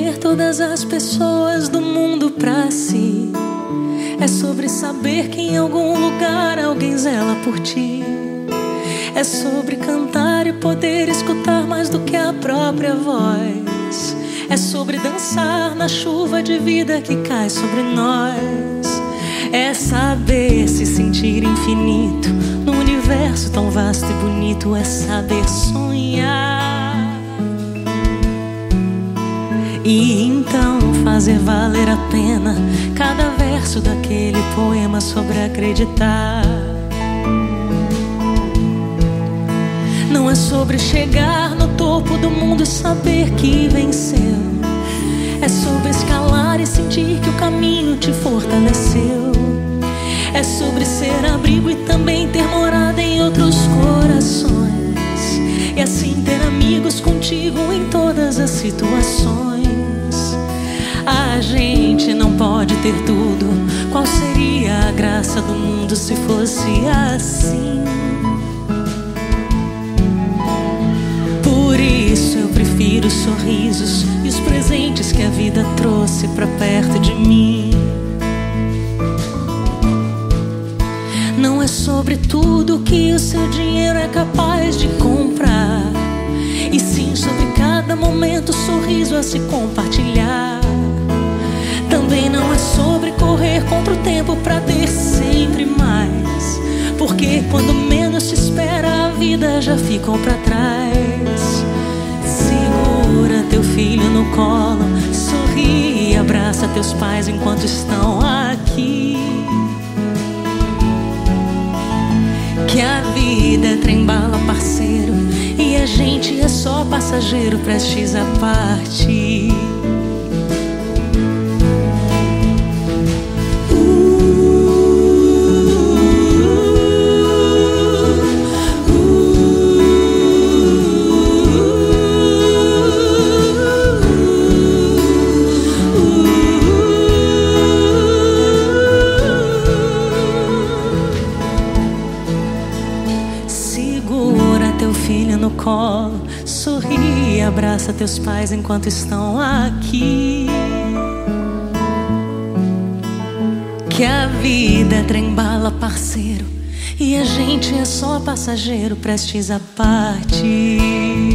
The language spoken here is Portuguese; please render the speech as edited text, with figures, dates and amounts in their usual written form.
ter todas as pessoas do mundo pra si. É sobre saber que em algum lugar alguém zela por ti. É sobre cantar e poder escutar mais do que a própria voz. É sobre dançar na chuva de vida que cai sobre nós. É saber se sentir infinito num universo tão vasto e bonito. É saber sonhar e então fazer valer a pena cada verso daquele poema sobre acreditar. Não é sobre chegar no topo do mundo e saber que venceu. É sobre escalar e sentir que o caminho te fortaleceu. É sobre ser abrigo e também ter morada em outros corações. E assim ter amigos contigo em todas as situações. A gente não pode ter tudo. Qual seria a graça do mundo se fosse assim? Por isso eu prefiro os sorrisos e os presentes que a vida trouxe pra perto de mim. Não é sobre tudo que o seu dinheiro é capaz de comprar, e sim sobre cada momento, sorriso a se compartilhar. Também não é sobre correr contra o tempo pra ter sempre mais, porque quando menos se espera a vida já ficou pra trás. Segura teu filho no colo, sorri e abraça teus pais enquanto estão aqui. Que a vida é trem-bala, parceiro, e a gente é só passageiro prestes a partir. Segura teu filho no colo, sorri e abraça teus pais enquanto estão aqui. Que a vida é trem-bala, parceiro, e a gente é só passageiro prestes a partir.